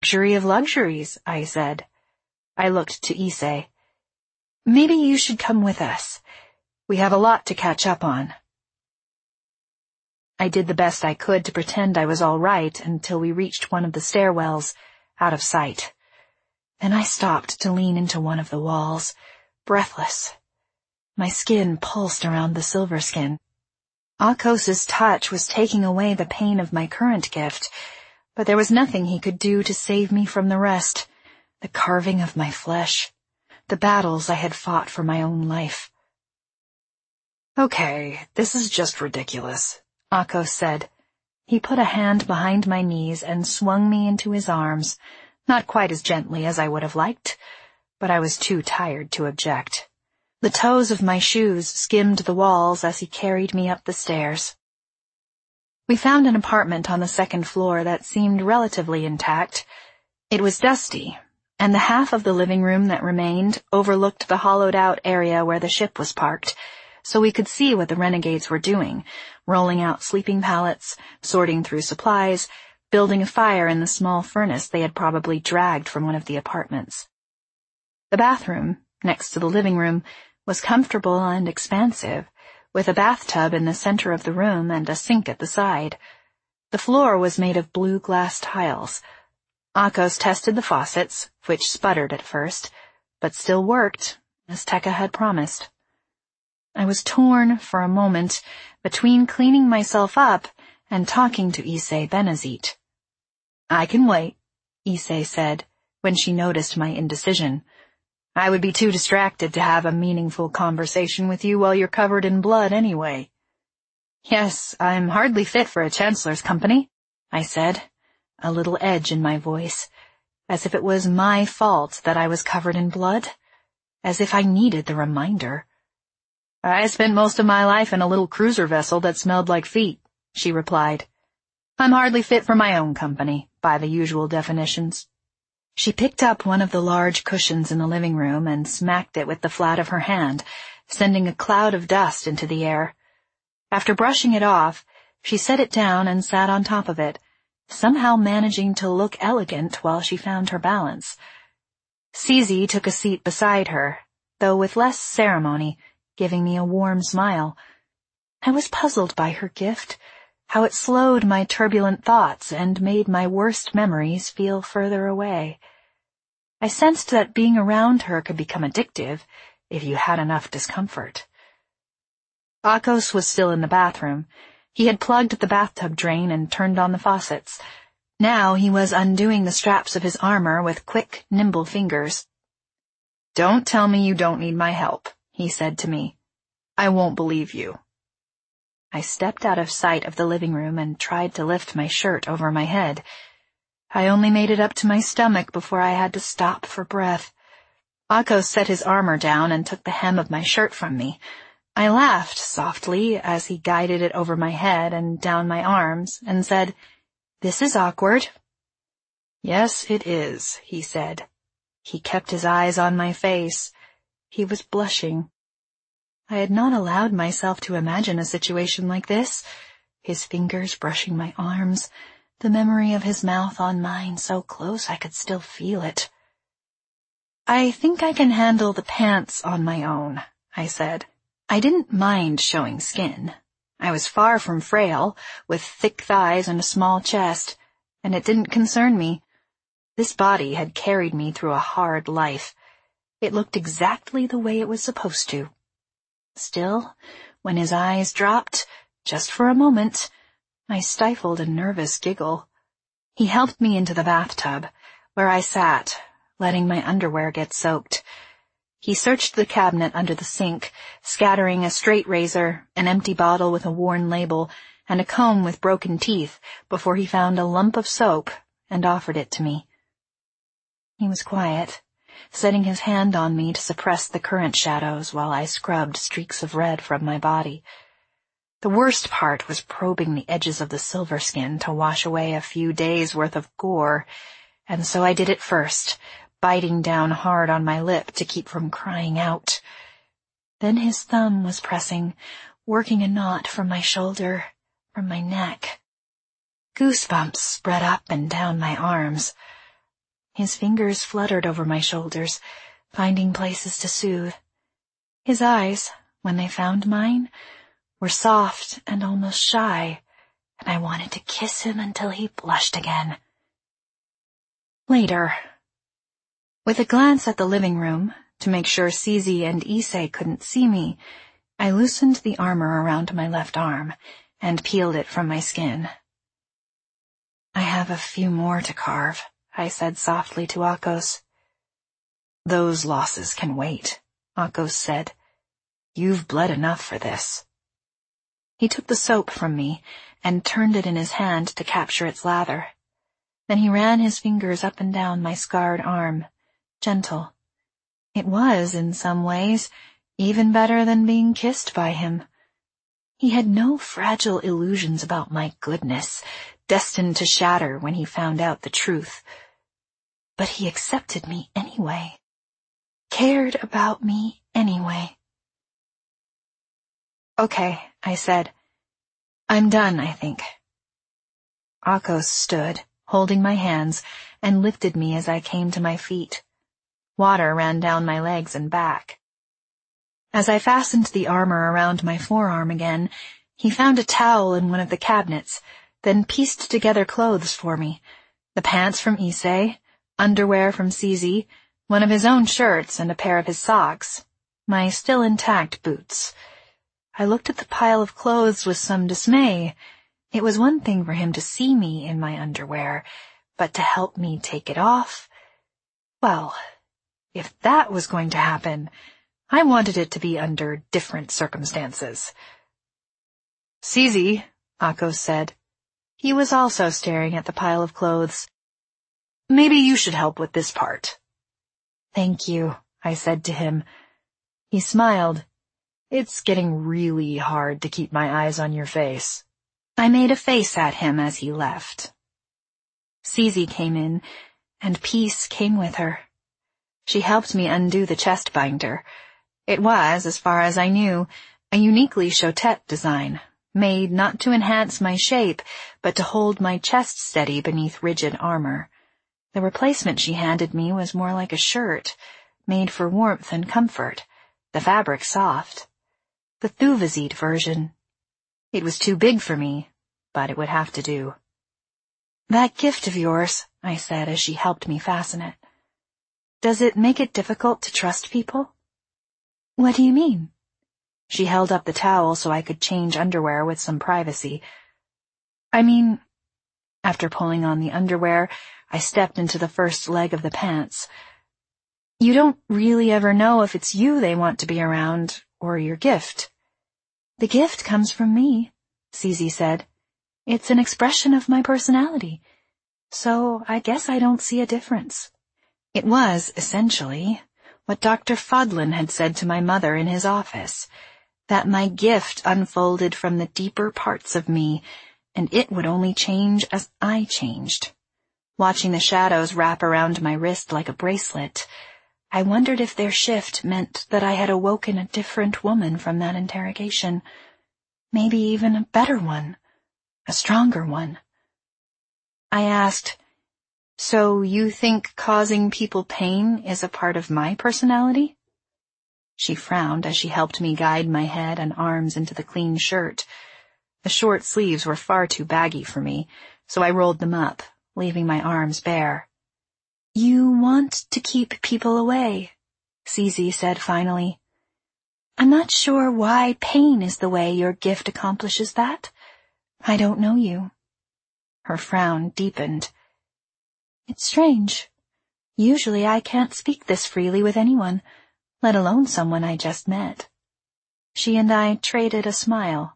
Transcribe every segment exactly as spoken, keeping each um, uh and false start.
Luxury of luxuries, I said. I looked to Issei. Maybe you should come with us. We have a lot to catch up on. I did the best I could to pretend I was all right until we reached one of the stairwells, out of sight. Then I stopped to lean into one of the walls, breathless. My skin pulsed around the silver skin. Akos's touch was taking away the pain of my current gift, but there was nothing he could do to save me from the rest, the carving of my flesh, the battles I had fought for my own life. Okay, this is just ridiculous, Akos said. He put a hand behind my knees and swung me into his arms, not quite as gently as I would have liked, but I was too tired to object. The toes of my shoes skimmed the walls as he carried me up the stairs. We found an apartment on the second floor that seemed relatively intact. It was dusty, and the half of the living room that remained overlooked the hollowed-out area where the ship was parked, so we could see what the renegades were doing, rolling out sleeping pallets, sorting through supplies, building a fire in the small furnace they had probably dragged from one of the apartments. The bathroom, next to the living room, was comfortable and expansive, with a bathtub in the center of the room and a sink at the side. The floor was made of blue glass tiles. Akos tested the faucets, which sputtered at first, but still worked, as Tekka had promised. I was torn, for a moment, between cleaning myself up and talking to Issei Benazit. I can wait, Issei said, when she noticed my indecision. I would be too distracted to have a meaningful conversation with you while you're covered in blood anyway. Yes, I'm hardly fit for a chancellor's company, I said, a little edge in my voice, as if it was my fault that I was covered in blood, as if I needed the reminder. I spent most of my life in a little cruiser vessel that smelled like feet, she replied. I'm hardly fit for my own company, by the usual definitions. She picked up one of the large cushions in the living room and smacked it with the flat of her hand, sending a cloud of dust into the air. After brushing it off, she set it down and sat on top of it, somehow managing to look elegant while she found her balance. Cece took a seat beside her, though with less ceremony, giving me a warm smile. I was puzzled by her gift, how it slowed my turbulent thoughts and made my worst memories feel further away. I sensed that being around her could become addictive if you had enough discomfort. Akos was still in the bathroom. He had plugged the bathtub drain and turned on the faucets. Now he was undoing the straps of his armor with quick, nimble fingers. Don't tell me you don't need my help, he said to me. I won't believe you. I stepped out of sight of the living room and tried to lift my shirt over my head. I only made it up to my stomach before I had to stop for breath. Akos set his armor down and took the hem of my shirt from me. I laughed softly as he guided it over my head and down my arms and said, "This is awkward." "Yes, it is," he said. He kept his eyes on my face. He was blushing. I had not allowed myself to imagine a situation like this. His fingers brushing my arms, the memory of his mouth on mine so close I could still feel it. "I think I can handle the pants on my own," I said. I didn't mind showing skin. I was far from frail, with thick thighs and a small chest, and it didn't concern me. This body had carried me through a hard life. It looked exactly the way it was supposed to. Still, when his eyes dropped, just for a moment, I stifled a nervous giggle. He helped me into the bathtub, where I sat, letting my underwear get soaked. He searched the cabinet under the sink, scattering a straight razor, an empty bottle with a worn label, and a comb with broken teeth before he found a lump of soap and offered it to me. He was quiet, setting his hand on me to suppress the current shadows while I scrubbed streaks of red from my body. The worst part was probing the edges of the silver skin to wash away a few days' worth of gore, and so I did it first, biting down hard on my lip to keep from crying out. Then his thumb was pressing, working a knot from my shoulder, from my neck. Goosebumps spread up and down my arms. His fingers fluttered over my shoulders, finding places to soothe. His eyes, when they found mine, were soft and almost shy, and I wanted to kiss him until he blushed again. Later. With a glance at the living room, to make sure Zizi and Issei couldn't see me, I loosened the armor around my left arm and peeled it from my skin. I have a few more to carve, I said softly to Akos. Those losses can wait, Akos said. You've bled enough for this. He took the soap from me and turned it in his hand to capture its lather. Then he ran his fingers up and down my scarred arm, gentle. It was, in some ways, even better than being kissed by him. He had no fragile illusions about my goodness, destined to shatter when he found out the truth. But he accepted me anyway, cared about me anyway. Okay, I said. I'm done, I think. Akos stood, holding my hands, and lifted me as I came to my feet. Water ran down my legs and back. As I fastened the armor around my forearm again, he found a towel in one of the cabinets, then pieced together clothes for me. The pants from Issei, underwear from Zizi, one of his own shirts and a pair of his socks, my still intact boots. I looked at the pile of clothes with some dismay. It was one thing for him to see me in my underwear, but to help me take it off? Well, if that was going to happen, I wanted it to be under different circumstances. Zizi, Akos said. He was also staring at the pile of clothes. Maybe you should help with this part. Thank you, I said to him. He smiled. It's getting really hard to keep my eyes on your face. I made a face at him as he left. Zizi came in, and peace came with her. She helped me undo the chest binder. It was, as far as I knew, a uniquely Chotet design, made not to enhance my shape, but to hold my chest steady beneath rigid armor. The replacement she handed me was more like a shirt, made for warmth and comfort, the fabric soft. The Thuvazit version. It was too big for me, but it would have to do. That gift of yours, I said as she helped me fasten it. Does it make it difficult to trust people? What do you mean? She held up the towel so I could change underwear with some privacy. I mean, after pulling on the underwear, I stepped into the first leg of the pants. You don't really ever know if it's you they want to be around, or your gift. The gift comes from me, Zizi said. It's an expression of my personality, so I guess I don't see a difference. It was, essentially, what Doctor Fodlin had said to my mother in his office, that my gift unfolded from the deeper parts of me, and it would only change as I changed. Watching the shadows wrap around my wrist like a bracelet, I wondered if their shift meant that I had awoken a different woman from that interrogation. Maybe even a better one, a stronger one. I asked, so you think causing people pain is a part of my personality? She frowned as she helped me guide my head and arms into the clean shirt. The short sleeves were far too baggy for me, so I rolled them up, leaving my arms bare. You want to keep people away, Zizi said finally. I'm not sure why pain is the way your gift accomplishes that. I don't know you. Her frown deepened. It's strange. Usually I can't speak this freely with anyone, let alone someone I just met. She and I traded a smile.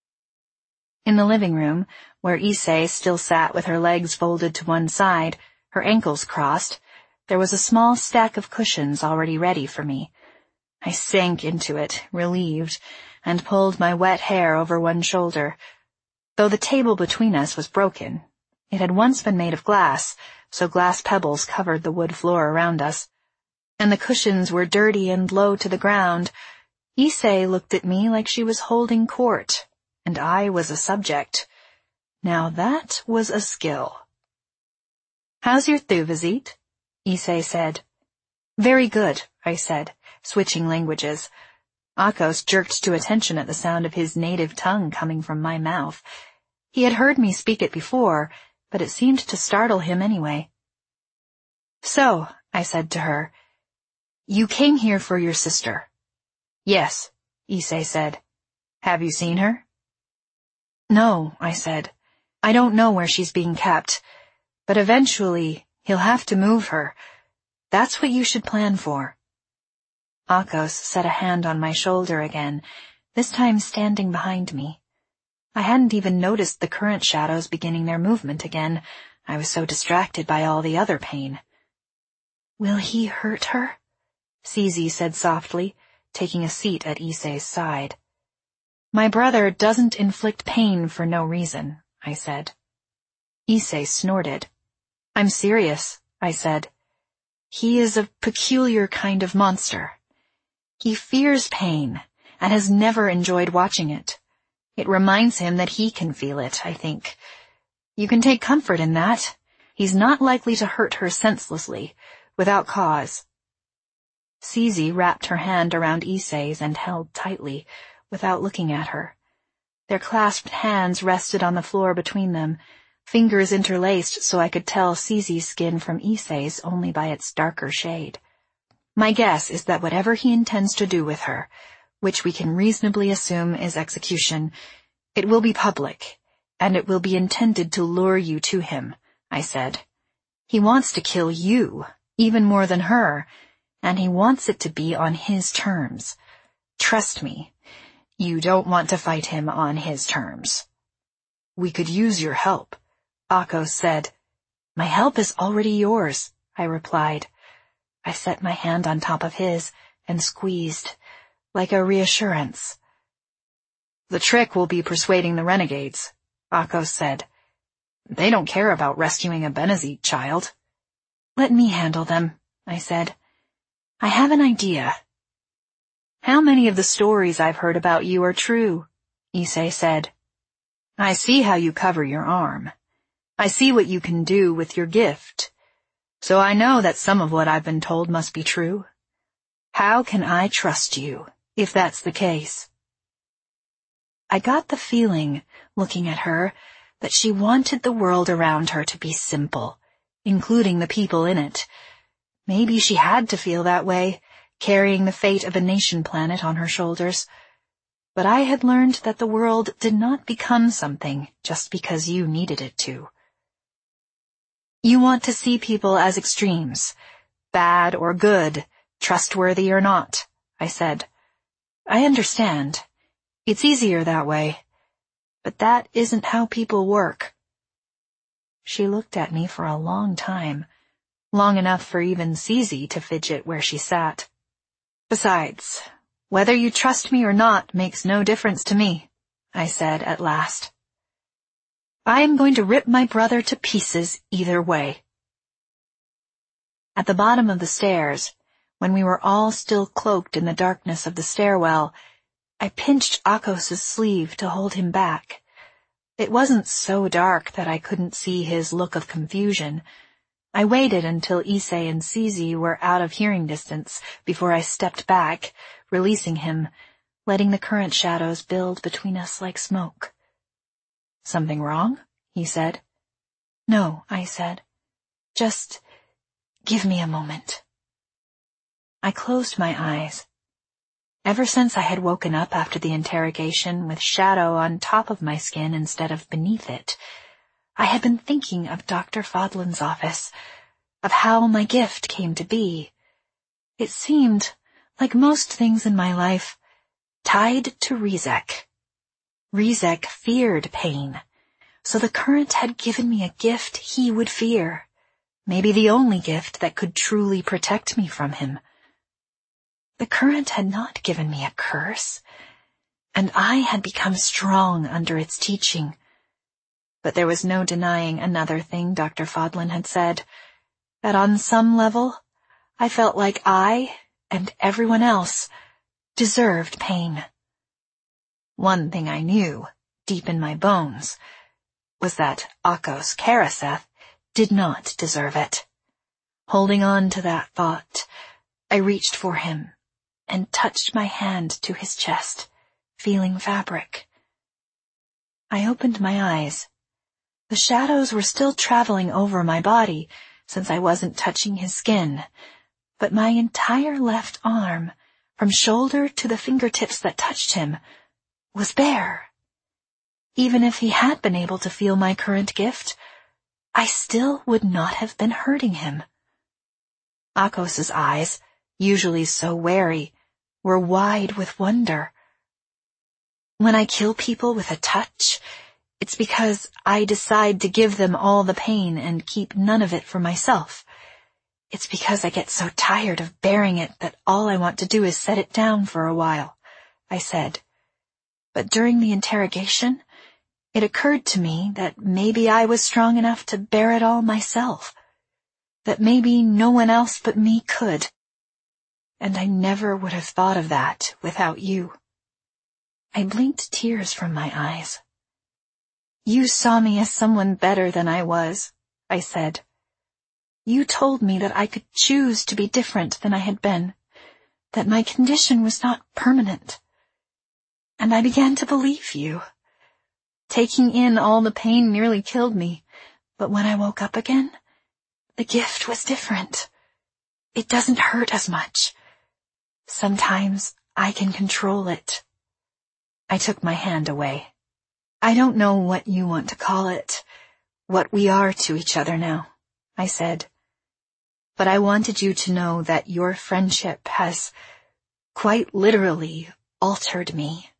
In the living room, where Issei still sat with her legs folded to one side, her ankles crossed, there was a small stack of cushions already ready for me. I sank into it, relieved, and pulled my wet hair over one shoulder. Though the table between us was broken, it had once been made of glass, so glass pebbles covered the wood floor around us, and the cushions were dirty and low to the ground. Issei looked at me like she was holding court, and I was a subject. Now that was a skill. How's your Thuvazit? Issei said. Very good, I said, switching languages. Akos jerked to attention at the sound of his native tongue coming from my mouth. He had heard me speak it before, but it seemed to startle him anyway. So, I said to her, you came here for your sister. Yes, Issei said. Have you seen her? No, I said. I don't know where she's being kept, but eventually he'll have to move her. That's what you should plan for. Akos set a hand on my shoulder again, this time standing behind me. I hadn't even noticed the current shadows beginning their movement again. I was so distracted by all the other pain. Will he hurt her? Zizi said softly, taking a seat at Issei's side. My brother doesn't inflict pain for no reason, I said. Issei snorted. I'm serious, I said. He is a peculiar kind of monster. He fears pain and has never enjoyed watching it. It reminds him that he can feel it, I think. You can take comfort in that. He's not likely to hurt her senselessly, without cause. Zizi wrapped her hand around Issei's and held tightly, without looking at her. Their clasped hands rested on the floor between them, fingers interlaced so I could tell Zizi's skin from Issei's only by its darker shade. My guess is that whatever he intends to do with her, which we can reasonably assume is execution, it will be public, and it will be intended to lure you to him, I said. He wants to kill you, even more than her, and he wants it to be on his terms. Trust me, you don't want to fight him on his terms. We could use your help, Akos said. My help is already yours, I replied. I set my hand on top of his and squeezed, like a reassurance. The trick will be persuading the renegades, Akos said. They don't care about rescuing a Benazite child. Let me handle them, I said. I have an idea. How many of the stories I've heard about you are true? Issei said. I see how you cover your arm. I see what you can do with your gift. So I know that some of what I've been told must be true. How can I trust you, if that's the case? I got the feeling, looking at her, that she wanted the world around her to be simple, including the people in it. Maybe she had to feel that way, carrying the fate of a nation planet on her shoulders. But I had learned that the world did not become something just because you needed it to. You want to see people as extremes, bad or good, trustworthy or not, I said. I understand. It's easier that way. But that isn't how people work. She looked at me for a long time, long enough for even Zizi to fidget where she sat. Besides, whether you trust me or not makes no difference to me, I said at last. I am going to rip my brother to pieces either way. At the bottom of the stairs, when we were all still cloaked in the darkness of the stairwell, I pinched Akos's sleeve to hold him back. It wasn't so dark that I couldn't see his look of confusion. I waited until Issei and Zizi were out of hearing distance before I stepped back, releasing him, letting the current shadows build between us like smoke. Something wrong? He said. No, I said. Just give me a moment. I closed my eyes. Ever since I had woken up after the interrogation with shadow on top of my skin instead of beneath it, I had been thinking of Doctor Fodlan's office, of how my gift came to be. It seemed, like most things in my life, tied to Rizek. Rizek feared pain, so the current had given me a gift he would fear, maybe the only gift that could truly protect me from him. The current had not given me a curse, and I had become strong under its teaching. But there was no denying another thing Doctor Fodlan had said, that on some level, I felt like I, and everyone else, deserved pain. One thing I knew, deep in my bones, was that Akos Karaseth did not deserve it. Holding on to that thought, I reached for him and touched my hand to his chest, feeling fabric. I opened my eyes. The shadows were still traveling over my body, since I wasn't touching his skin, but my entire left arm, from shoulder to the fingertips that touched him, was bare. Even if he had been able to feel my current gift, I still would not have been hurting him. Akos's eyes, usually so wary, were wide with wonder. When I kill people with a touch, it's because I decide to give them all the pain and keep none of it for myself. It's because I get so tired of bearing it that all I want to do is set it down for a while, I said. But during the interrogation, it occurred to me that maybe I was strong enough to bear it all myself, that maybe no one else but me could. And I never would have thought of that without you. I blinked tears from my eyes. You saw me as someone better than I was, I said. You told me that I could choose to be different than I had been, that my condition was not permanent. And I began to believe you. Taking in all the pain nearly killed me, but when I woke up again, the gift was different. It doesn't hurt as much. Sometimes I can control it. I took my hand away. I don't know what you want to call it, what we are to each other now, I said. But I wanted you to know that your friendship has, quite literally, altered me.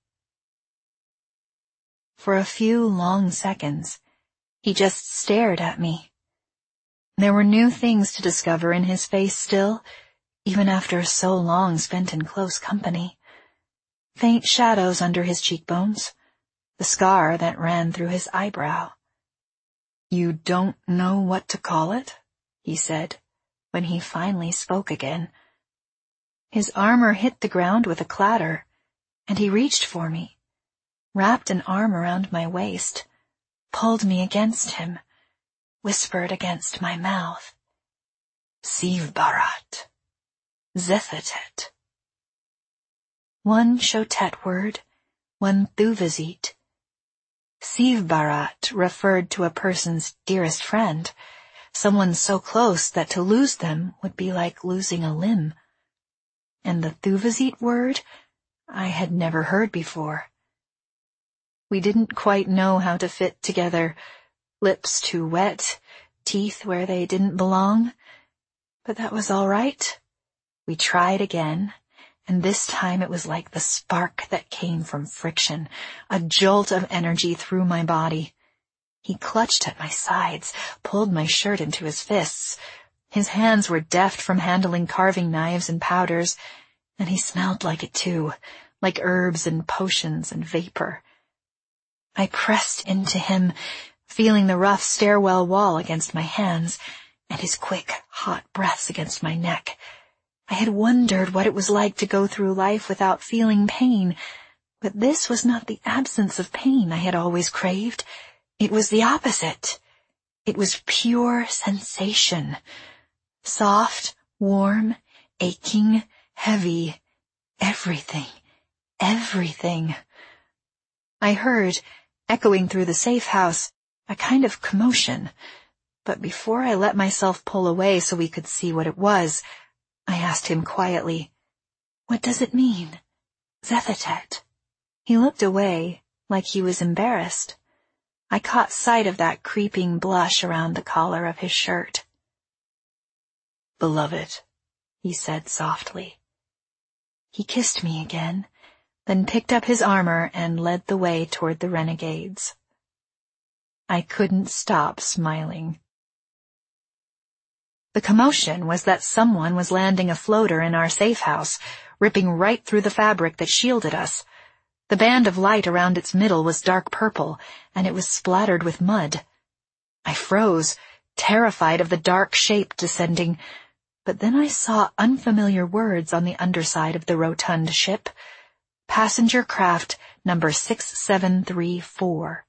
For a few long seconds, he just stared at me. There were new things to discover in his face still, even after so long spent in close company. Faint shadows under his cheekbones, the scar that ran through his eyebrow. You don't know what to call it? He said, when he finally spoke again. His armor hit the ground with a clatter, and he reached for me, wrapped an arm around my waist, pulled me against him, whispered against my mouth. Siv Bharat. Zethatet. One Shotet word, one Thuvazit. Siv Bharat referred to a person's dearest friend, someone so close that to lose them would be like losing a limb. And the Thuvazit word I had never heard before. We didn't quite know how to fit together, lips too wet, teeth where they didn't belong. But that was all right. We tried again, and this time it was like the spark that came from friction, a jolt of energy through my body. He clutched at my sides, pulled my shirt into his fists. His hands were deft from handling carving knives and powders, and he smelled like it too, like herbs and potions and vapor. I pressed into him, feeling the rough stairwell wall against my hands, and his quick, hot breaths against my neck. I had wondered what it was like to go through life without feeling pain, but this was not the absence of pain I had always craved. It was the opposite. It was pure sensation. Soft, warm, aching, heavy, everything, everything. I heard, echoing through the safe house, a kind of commotion, but before I let myself pull away so we could see what it was, I asked him quietly, "What does it mean? Zethatet?" He looked away, like he was embarrassed. I caught sight of that creeping blush around the collar of his shirt. "Beloved," he said softly. He kissed me again, then picked up his armor and led the way toward the renegades. I couldn't stop smiling. The commotion was that someone was landing a floater in our safe house, ripping right through the fabric that shielded us. The band of light around its middle was dark purple, and it was splattered with mud. I froze, terrified of the dark shape descending, but then I saw unfamiliar words on the underside of the rotund ship. Passenger craft number six seven three four.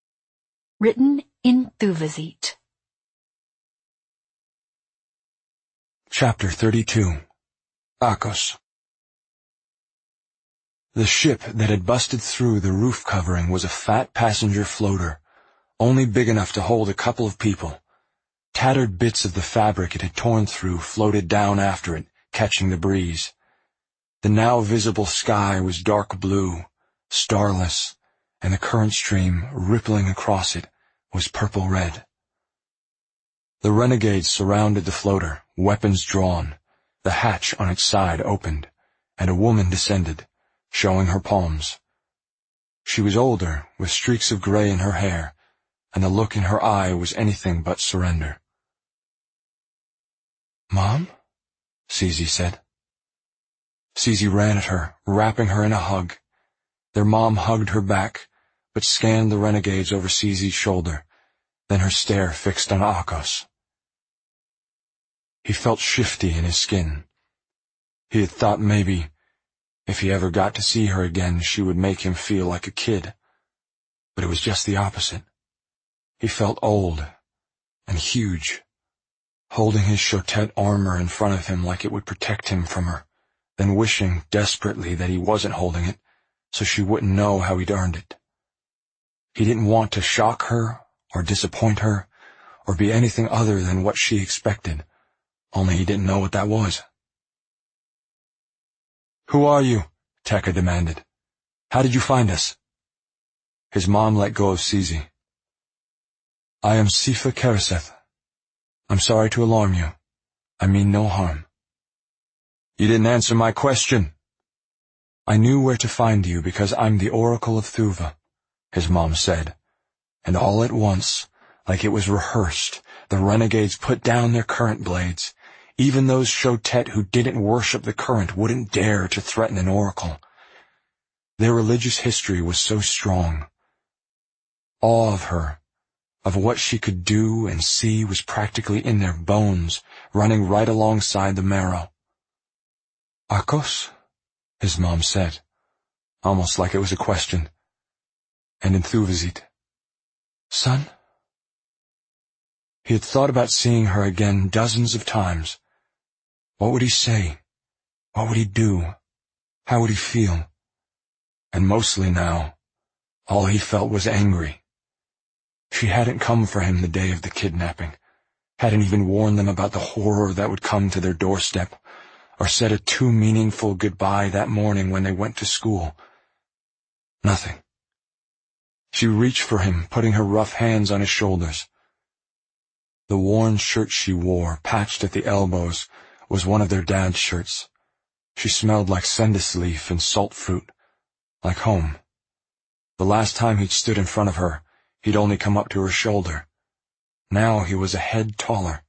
Written in Thuvazit. Chapter thirty-two. Akos. The ship that had busted through the roof covering was a fat passenger floater, only big enough to hold a couple of people. Tattered bits of the fabric it had torn through floated down after it, catching the breeze. The now visible sky was dark blue, starless, and the current stream, rippling across it, was purple-red. The renegades surrounded the floater, weapons drawn. The hatch on its side opened, and a woman descended, showing her palms. She was older, with streaks of gray in her hair, and the look in her eye was anything but surrender. "Mom?" Cece said. Cece ran at her, wrapping her in a hug. Their mom hugged her back, but scanned the renegades over Cece's shoulder, then her stare fixed on Akos. He felt shifty in his skin. He had thought maybe, if he ever got to see her again, she would make him feel like a kid. But it was just the opposite. He felt old and huge, holding his Chotet armor in front of him like it would protect him from her, then wishing desperately that he wasn't holding it, so she wouldn't know how he'd earned it. He didn't want to shock her or disappoint her or be anything other than what she expected. Only he didn't know what that was. "Who are you?" Tekka demanded. "How did you find us?" His mom let go of Cece. "I am Sifa Kereseth. I'm sorry to alarm you. I mean no harm." "You didn't answer my question." "I knew where to find you because I'm the Oracle of Thuva," his mom said. And all at once, like it was rehearsed, the renegades put down their current blades. Even those Chotet who didn't worship the current wouldn't dare to threaten an oracle. Their religious history was so strong. Awe of her, of what she could do and see, was practically in their bones, running right alongside the marrow. "Akos?" his mom said, almost like it was a question. And in Thuvazit, "Son?" He had thought about seeing her again dozens of times. What would he say? What would he do? How would he feel? And mostly now, all he felt was angry. She hadn't come for him the day of the kidnapping, hadn't even warned them about the horror that would come to their doorstep, or said a too meaningful goodbye that morning when they went to school. Nothing. She reached for him, putting her rough hands on his shoulders. The worn shirt she wore, patched at the elbows, was one of their dad's shirts. She smelled like sendis leaf and salt fruit, like home. The last time he'd stood in front of her, he'd only come up to her shoulder. Now he was a head taller.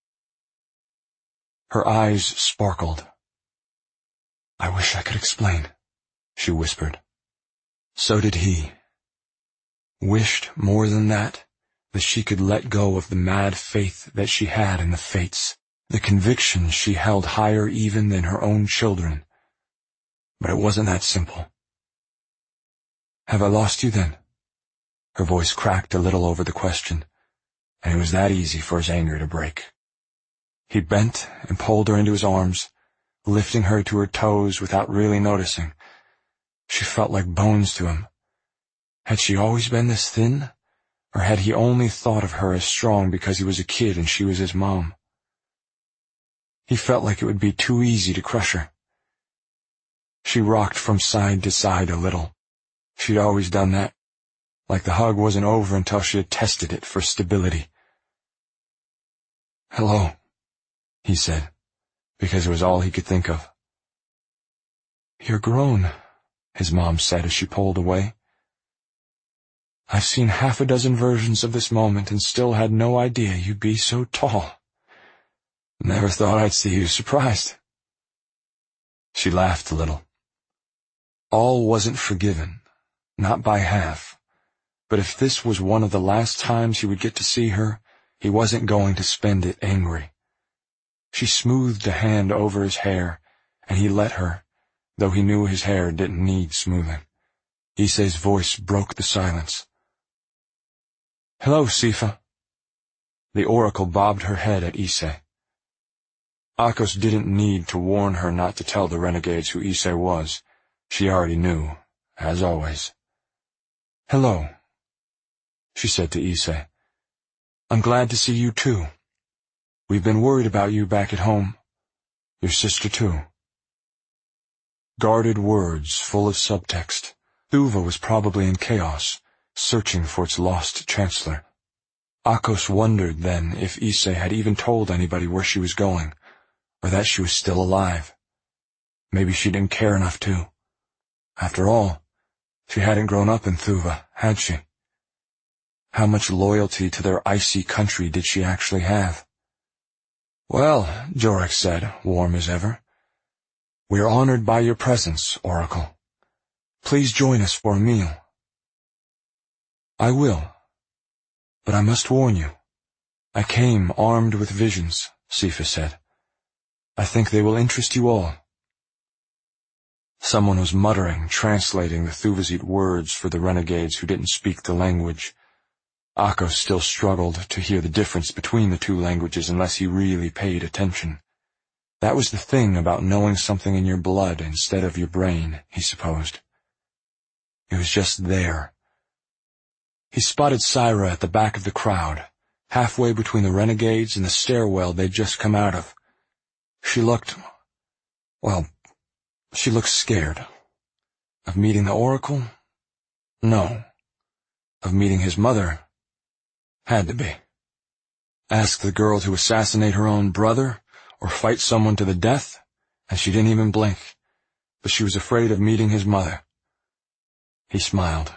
Her eyes sparkled. "I wish I could explain," she whispered. So did he. Wished more than that, that she could let go of the mad faith that she had in the fates, the conviction she held higher even than her own children. But it wasn't that simple. "Have I lost you then?" Her voice cracked a little over the question, and it was that easy for his anger to break. He bent and pulled her into his arms, lifting her to her toes without really noticing. She felt like bones to him. Had she always been this thin, or had he only thought of her as strong because he was a kid and she was his mom? He felt like it would be too easy to crush her. She rocked from side to side a little. She'd always done that, like the hug wasn't over until she had tested it for stability. "Hello," he said, because it was all he could think of. "You're grown," his mom said as she pulled away. "I've seen half a dozen versions of this moment and still had no idea you'd be so tall. Never thought I'd see you surprised." She laughed a little. All wasn't forgiven, not by half, but if this was one of the last times he would get to see her, he wasn't going to spend it angry. She smoothed a hand over his hair, and he let her, though he knew his hair didn't need smoothing. Issei's voice broke the silence. "Hello, Sifa." The oracle bobbed her head at Issei. Akos didn't need to warn her not to tell the renegades who Issei was. She already knew, as always. "Hello," she said to Issei. "I'm glad to see you too. We've been worried about you back at home. Your sister too." Guarded words full of subtext. Thuva was probably in chaos, searching for its lost chancellor. Akos wondered then if Issei had even told anybody where she was going, or that she was still alive. Maybe she didn't care enough to. After all, she hadn't grown up in Thuva, had she? How much loyalty to their icy country did she actually have? "Well," Jorek said, warm as ever, "we are honored by your presence, Oracle. Please join us for a meal." "I will. But I must warn you. I came armed with visions," Sifa said. "I think they will interest you all." Someone was muttering, translating the Thuvazite words for the renegades who didn't speak the language. Akos still struggled to hear the difference between the two languages unless he really paid attention. That was the thing about knowing something in your blood instead of your brain, he supposed. It was just there. He spotted Syra at the back of the crowd, halfway between the renegades and the stairwell they'd just come out of. She looked, well, she looked scared. Of meeting the Oracle? No. Of meeting his mother? Had to be. Ask the girl to assassinate her own brother, or fight someone to the death, and she didn't even blink. But she was afraid of meeting his mother. He smiled.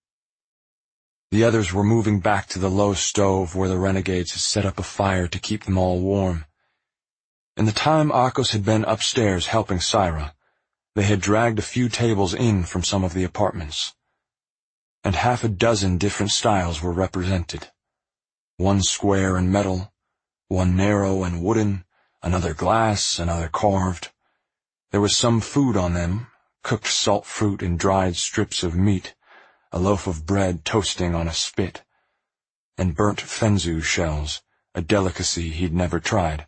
The others were moving back to the low stove where the renegades had set up a fire to keep them all warm. In the time Akos had been upstairs helping Syra, they had dragged a few tables in from some of the apartments. And half a dozen different styles were represented. One square and metal, one narrow and wooden, another glass, another carved. There was some food on them, cooked salt fruit and dried strips of meat, a loaf of bread toasting on a spit, and burnt fenzu shells, a delicacy he'd never tried.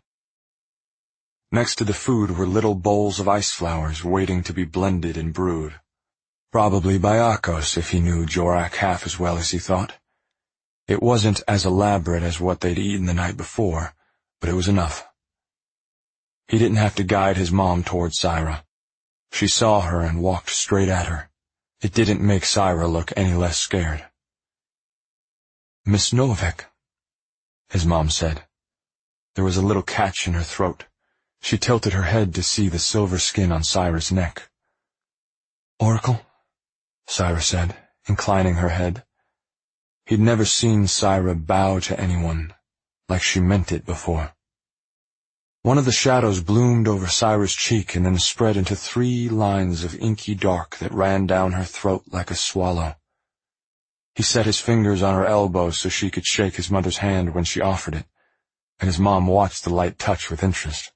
Next to the food were little bowls of ice flowers waiting to be blended and brewed. Probably by Akos if he knew Jorek half as well as he thought. It wasn't as elaborate as what they'd eaten the night before, but it was enough. He didn't have to guide his mom toward Syra. She saw her and walked straight at her. It didn't make Syra look any less scared. "Miss Novik," his mom said. There was a little catch in her throat. She tilted her head to see the silver skin on Syra's neck. "Oracle," Syra said, inclining her head. He'd never seen Syra bow to anyone like she meant it before. One of the shadows bloomed over Syra's cheek and then spread into three lines of inky dark that ran down her throat like a swallow. He set his fingers on her elbows so she could shake his mother's hand when she offered it, and his mom watched the light touch with interest.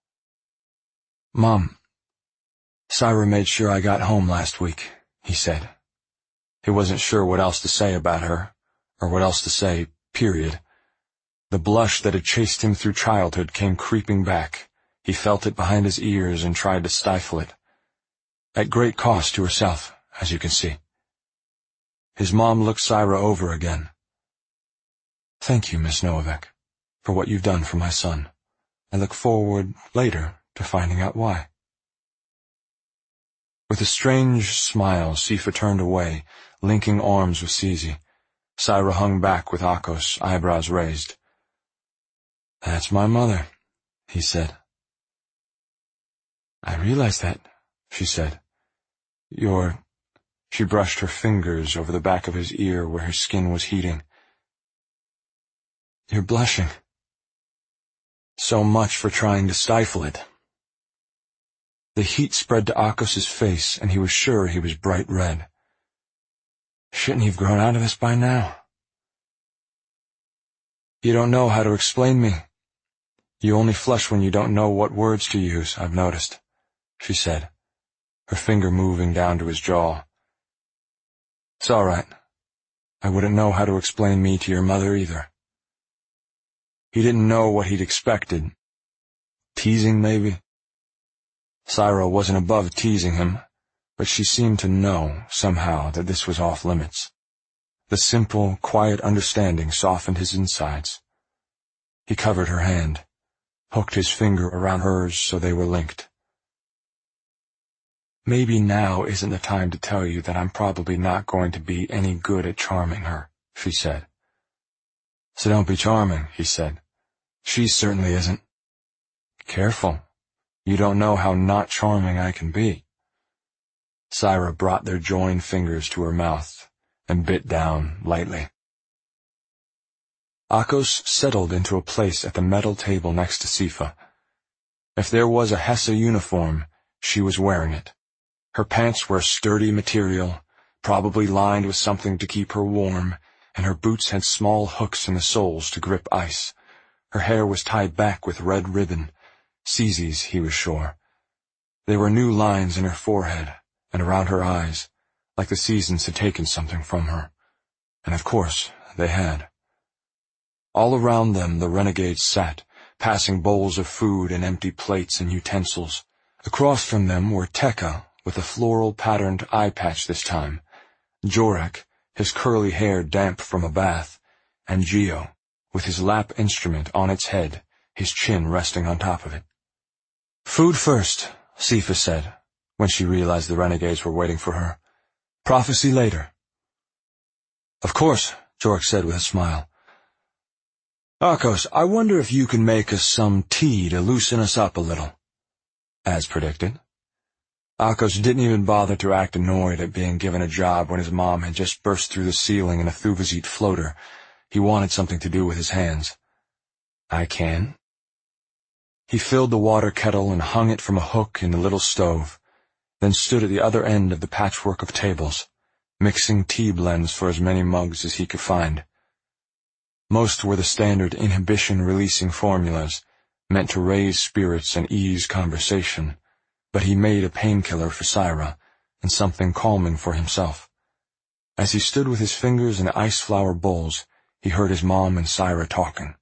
"Mom, Syra made sure I got home last week," he said. He wasn't sure what else to say about her, or what else to say, period. The blush that had chased him through childhood came creeping back. He felt it behind his ears and tried to stifle it. At great cost to herself, as you can see. His mom looked Syra over again. "Thank you, Miss Novik, for what you've done for my son. I look forward, later, to finding out why." With a strange smile, Sifa turned away, linking arms with Sizi. Syra hung back with Akos, eyebrows raised. "That's my mother," he said. "I realize that," she said. "You're—" She brushed her fingers over the back of his ear where his skin was heating. "You're blushing. So much for trying to stifle it." The heat spread to Akos's face, and he was sure he was bright red. "Shouldn't he have grown out of this by now?" "You don't know how to explain me. You only flush when you don't know what words to use, I've noticed," she said, her finger moving down to his jaw. "It's all right. I wouldn't know how to explain me to your mother either." He didn't know what he'd expected, Teasing, maybe? Syra wasn't above teasing him, but she seemed to know, somehow, that this was off limits. The simple, quiet understanding softened his insides. He covered her hand, hooked his finger around hers so they were linked. Maybe now isn't the time to tell you that I'm probably not going to be any good at charming her, she said. So don't be charming, he said. She certainly isn't. Careful. You don't know how not charming I can be. Syra brought their joined fingers to her mouth and bit down lightly. Akos settled into a place at the metal table next to Sifa. If there was a Hessa uniform, she was wearing it. Her pants were sturdy material, probably lined with something to keep her warm, and her boots had small hooks in the soles to grip ice. Her hair was tied back with red ribbon. Cece's, he was sure. There were new lines in her forehead and around her eyes, like the seasons had taken something from her. And of course, they had. All around them the renegades sat, passing bowls of food and empty plates and utensils. Across from them were Tekka, with a floral-patterned eye patch this time, Jorek, his curly hair damp from a bath, and Geo, with his lap instrument on its head, his chin resting on top of it. "Food first," Sifa said, when she realized the renegades were waiting for her. "Prophecy later." "Of course," Jorek said with a smile. "Akos, I wonder if you can make us some tea to loosen us up a little." As predicted. Akos didn't even bother to act annoyed at being given a job when his mom had just burst through the ceiling in a Thuvazit floater. He wanted something to do with his hands. "I can." He filled the water kettle and hung it from a hook in the little stove, then stood at the other end of the patchwork of tables, mixing tea blends for as many mugs as he could find. Most were the standard inhibition-releasing formulas, meant to raise spirits and ease conversation, but he made a painkiller for Syra and something calming for himself. As he stood with his fingers in ice flower bowls, he heard his mom and Syra talking.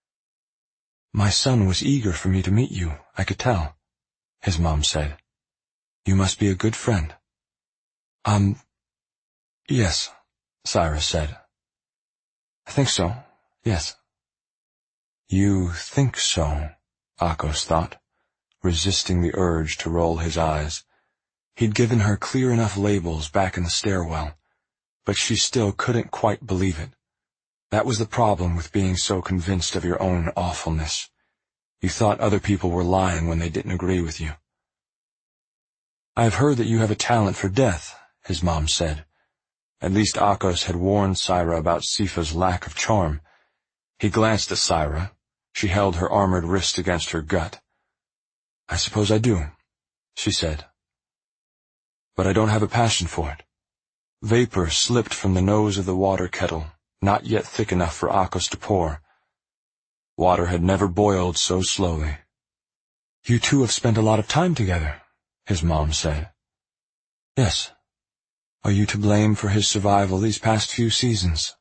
"My son was eager for me to meet you, I could tell," his mom said. "You must be a good friend." Um, yes, Syra said. "I think so, yes." You think so, Akos thought, resisting the urge to roll his eyes. He'd given her clear enough labels back in the stairwell, but she still couldn't quite believe it. That was the problem with being so convinced of your own awfulness. You thought other people were lying when they didn't agree with you. "I've heard that you have a talent for death," his mom said. At least Akos had warned Syra about Sifa's lack of charm. He glanced at Syra. She held her armored wrist against her gut. "I suppose I do," she said. "But I don't have a passion for it." Vapor slipped from the nose of the water kettle, not yet thick enough for Akos to pour. Water had never boiled so slowly. "You two have spent a lot of time together," his mom said. "Yes. Are you to blame for his survival these past few seasons?"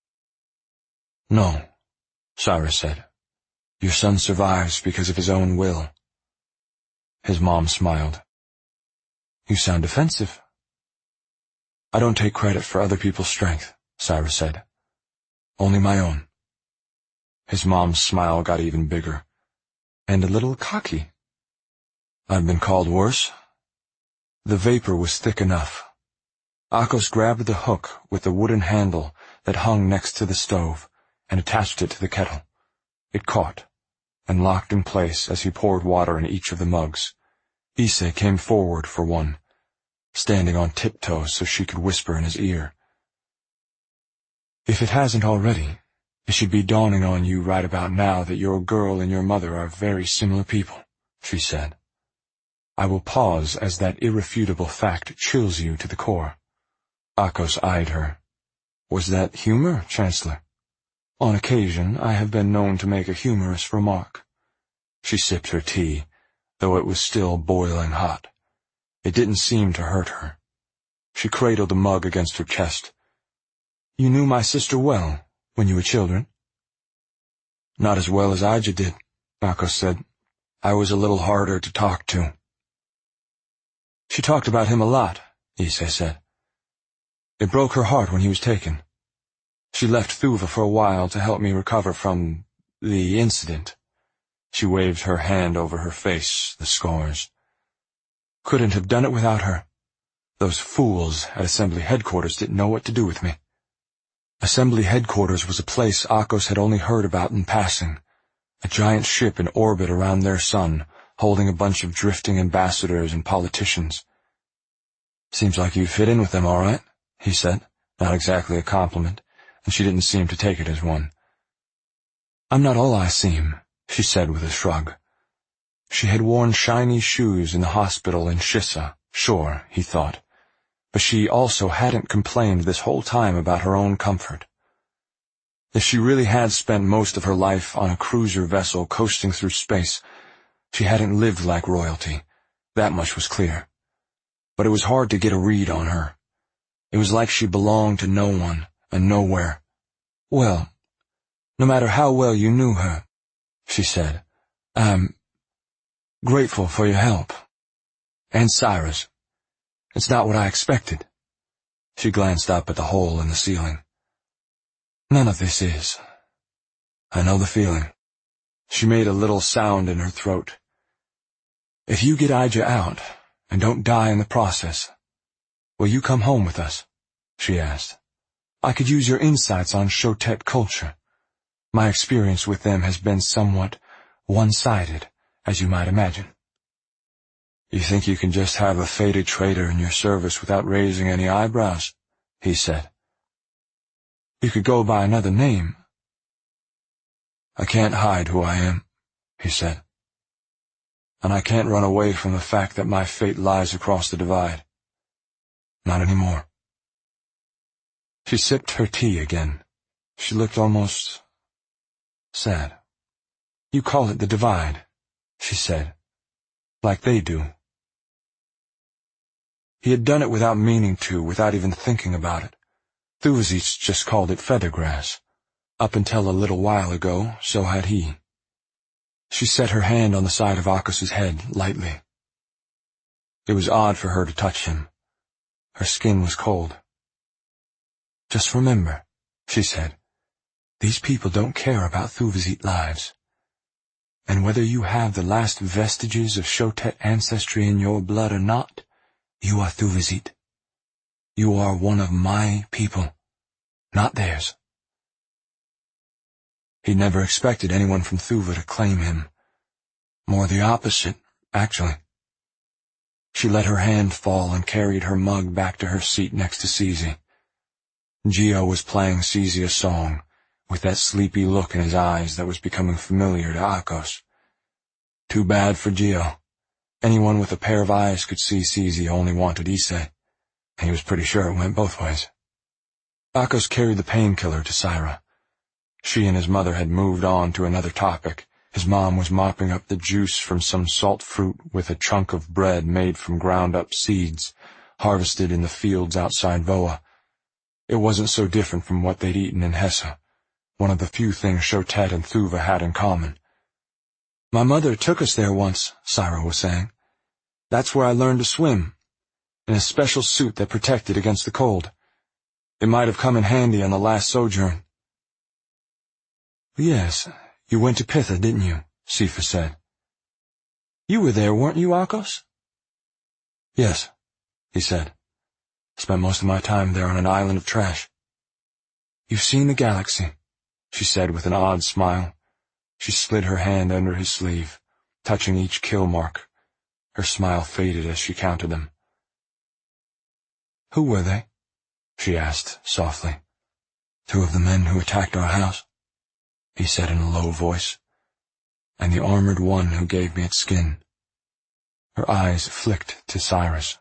"No," Syra said. "Your son survives because of his own will." His mom smiled. "You sound defensive." "I don't take credit for other people's strength," Syra said. "Only my own." His mom's smile got even bigger, and a little cocky. "I've been called worse." The vapor was thick enough. Akos grabbed the hook with the wooden handle that hung next to the stove and attached it to the kettle. It caught and locked in place as he poured water in each of the mugs. Issa came forward for one, standing on tiptoes so she could whisper in his ear. "If it hasn't already, it should be dawning on you right about now that your girl and your mother are very similar people," she said. "I will pause as that irrefutable fact chills you to the core." Akos eyed her. "Was that humor, Chancellor?" "On occasion I have been known to make a humorous remark." She sipped her tea, though it was still boiling hot. It didn't seem to hurt her. She cradled the mug against her chest. "You knew my sister well when you were children?" "Not as well as Ija did," Akos said. I was a little harder to talk to. She talked about him a lot, Issa said. It broke her heart when he was taken. She left Thuva for a while to help me recover from the incident. She waved her hand over her face, the scars. Couldn't have done it without her. Those fools at Assembly Headquarters didn't know what to do with me. Assembly Headquarters was a place Akos had only heard about in passing. A giant ship in orbit around their sun, holding a bunch of drifting ambassadors and politicians. Seems like you fit in with them all right, he said, not exactly a compliment, and she didn't seem to take it as one. I'm not all I seem, she said with a shrug. She had worn shiny shoes in the hospital in Shissa, sure, he thought, but she also hadn't complained this whole time about her own comfort. If she really had spent most of her life on a cruiser vessel coasting through space, she hadn't lived like royalty, that much was clear. But it was hard to get a read on her. It was like she belonged to no one and nowhere. Well, no matter how well you knew her, she said, I'm grateful for your help. And Cyrus. It's not what I expected. She glanced up at the hole in the ceiling. None of this is. I know the feeling. She made a little sound in her throat. If you get Ija out, and don't die in the process, will you come home with us? She asked. I could use your insights on Shotet culture. My experience with them has been somewhat one-sided, as you might imagine. You think you can just have a faded traitor in your service without raising any eyebrows? He said. You could go by another name. I can't hide who I am, he said. And I can't run away from the fact that my fate lies across the divide. Not anymore. She sipped her tea again. She looked almost sad. You call it the divide, she said, like they do. He had done it without meaning to, without even thinking about it. Thuvazits just called it feathergrass. Up until a little while ago, so had he. She set her hand on the side of Akos's head, lightly. It was odd for her to touch him. Her skin was cold. Just remember, she said, these people don't care about Thuvazit lives. And whether you have the last vestiges of Shotet ancestry in your blood or not, you are Thuvazit. You are one of my people, not theirs. He never expected anyone from Thuva to claim him. More the opposite, actually. She let her hand fall and carried her mug back to her seat next to Cece. Gio was playing Cece a song, with that sleepy look in his eyes that was becoming familiar to Akos. Too bad for Gio. Anyone with a pair of eyes could see Cece only wanted Issei, and he was pretty sure it went both ways. Akos carried the painkiller to Syra. She and his mother had moved on to another topic. His mom was mopping up the juice from some salt fruit with a chunk of bread made from ground-up seeds, harvested in the fields outside Voa. It wasn't so different from what they'd eaten in Hessa, one of the few things Shotet and Thuva had in common. My mother took us there once, Syra was saying. That's where I learned to swim, in a special suit that protected against the cold. It might have come in handy on the last sojourn. Yes, you went to Pitha, didn't you? Sifa said. You were there, weren't you, Akos? Yes, he said. Spent most of my time there on an island of trash. You've seen the galaxy, she said with an odd smile. She slid her hand under his sleeve, touching each kill mark. Her smile faded as she counted them. Who were they? She asked softly. Two of the men who attacked our house, he said in a low voice, and the armored one who gave me its skin. Her eyes flicked to Cyrus.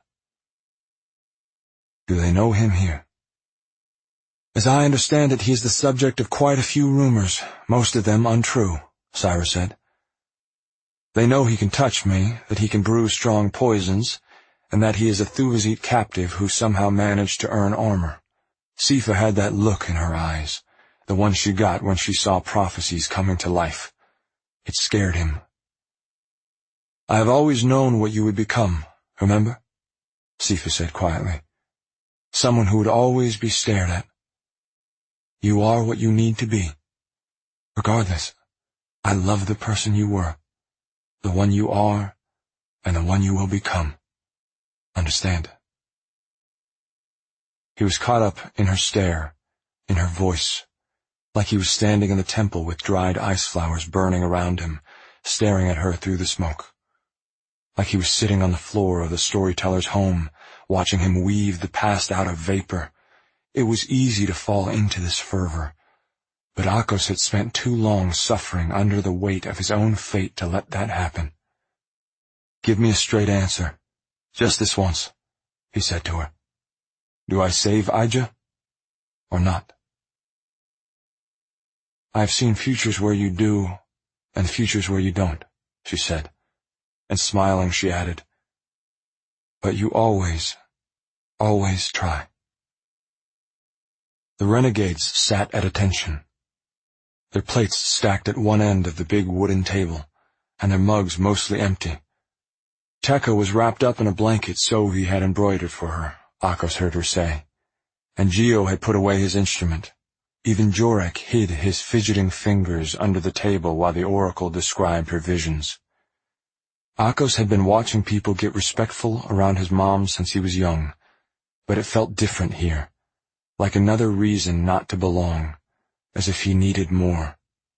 Do they know him here? As I understand it, he is the subject of quite a few rumors, most of them untrue, Cyrus said. They know he can touch me, that he can brew strong poisons, and that he is a Thuvazit captive who somehow managed to earn armor. Sifa had that look in her eyes, the one she got when she saw prophecies coming to life. It scared him. I have always known what you would become, remember? Sifa said quietly. Someone who would always be stared at. You are what you need to be. Regardless, I love the person you were, the one you are, and the one you will become. Understand? He was caught up in her stare, in her voice, like he was standing in the temple with dried ice flowers burning around him, staring at her through the smoke. Like he was sitting on the floor of the storyteller's home, watching him weave the past out of vapor. It was easy to fall into this fervor, but Akos had spent too long suffering under the weight of his own fate to let that happen. Give me a straight answer, just this once, he said to her. Do I save Aija, or not? I have seen futures where you do, and futures where you don't, she said, and smiling she added, but you always, always try. The renegades sat at attention, their plates stacked at one end of the big wooden table, and their mugs mostly empty. Tekka was wrapped up in a blanket Sohi had embroidered for her, Akos heard her say, and Gio had put away his instrument. Even Jorek hid his fidgeting fingers under the table while the oracle described her visions. Akos had been watching people get respectful around his mom since he was young, but it felt different here, like another reason not to belong, as if he needed more.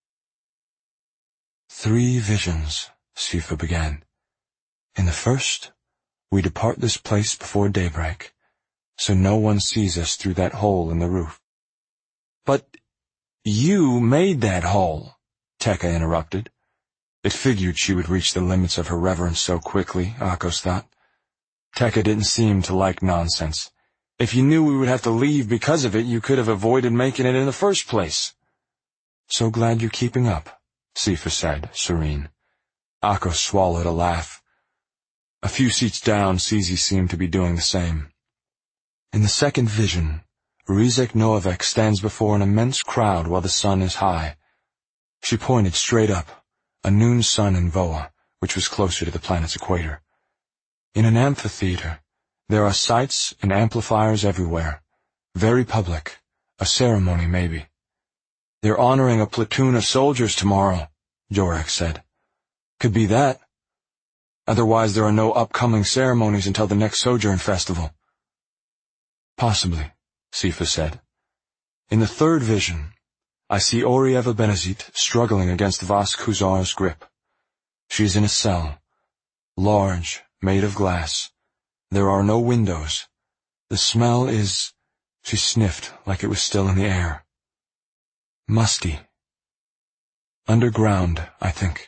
Three visions, Sifa began. In the first, we depart this place before daybreak, so no one sees us through that hole in the roof. But you made that hole, Tekka interrupted. It figured she would reach the limits of her reverence so quickly, Akos thought. Tekka didn't seem to like nonsense. If you knew we would have to leave because of it, you could have avoided making it in the first place. So glad you're keeping up, Sifa said, serene. Akos swallowed a laugh. A few seats down, Sizi seemed to be doing the same. In the second vision, Rizek Noavek stands before an immense crowd while the sun is high. She pointed straight up, a noon sun in Voa, which was closer to the planet's equator. In an amphitheater, there are sights and amplifiers everywhere. Very public. A ceremony, maybe. They're honoring a platoon of soldiers tomorrow, Jorek said. Could be that. Otherwise there are no upcoming ceremonies until the next Sojourn Festival. Possibly, Sifa said. In the third vision, I see Orieva Benazit struggling against Vas Kuzar's grip. She is in a cell, large, made of glass. There are no windows. The smell is... She sniffed like it was still in the air. Musty. Underground, I think.